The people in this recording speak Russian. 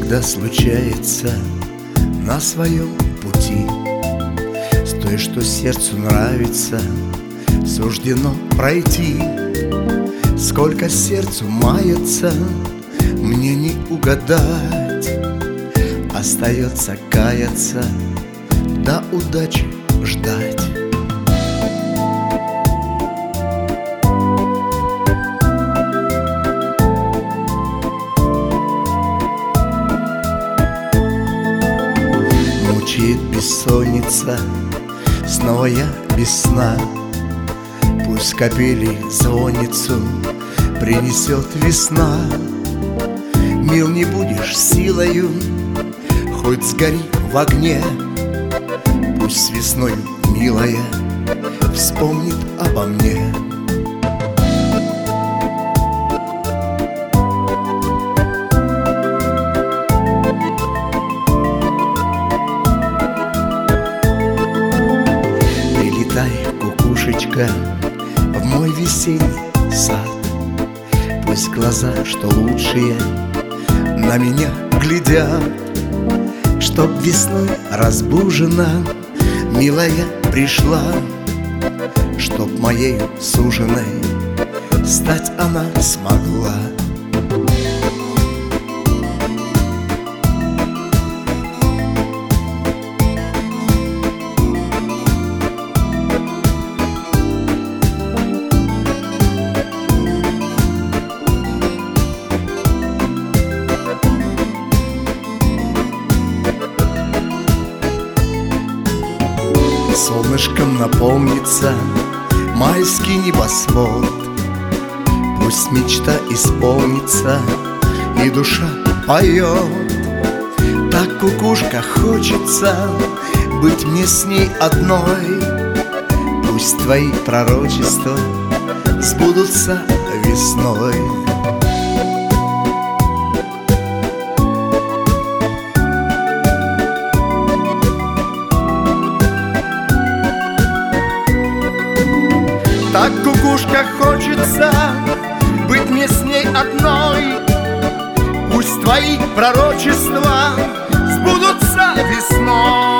всегда случается на своем пути. С той, что сердцу нравится, суждено пройти. Сколько сердцу мается, мне не угадать. Остается каяться, до удачи ждать. Мучает бессонница, снова я без сна. Пусть капели звонницу принесет весна. Мил не будешь силою, хоть сгори в огне. Пусть весной, милая, вспомнит обо мне. Прилетай, кукушечка, в мой весенний сад. Пусть глаза, что лучшие, на меня глядят. Чтоб весной разбужена, милая пришла. Чтоб моей суженой стать она смогла. Солнышком наполнится майский небосвод. Пусть мечта исполнится и душа поет. Так, кукушка, хочется быть мне с ней одной. Пусть твои пророчества сбудутся весной. Так, кукушка, хочется быть мне с ней одной. Пусть твои пророчества сбудутся весной.